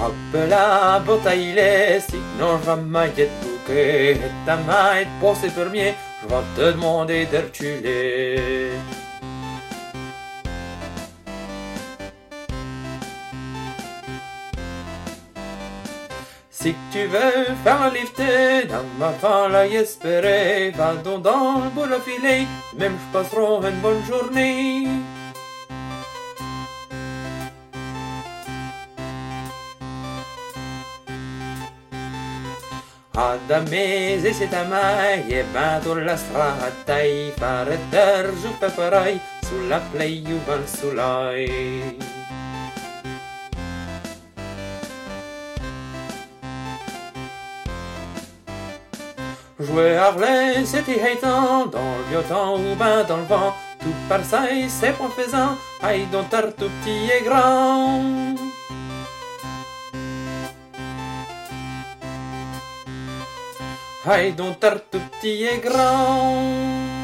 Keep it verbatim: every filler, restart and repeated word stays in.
Hop la bataille, sinon je vais être bouquet. Et ta main pour ces premiers, je vais te demander de reculer. Si tu veux faire la lifter, dans ma femme la espérer, va donc dans le bout de filet, même je passerai une bonne journée. Adamez e c'est ta mai, e vado la strada, fare der giù paparai, sulla play u van sulai. Jouer à Harley, c'était haïtant, dans le vieux temps ou ben dans le vent, tout par ça et c'est point faisant, aïe donc tar tout petit et grand. Aïe donc tar tout petit et grand.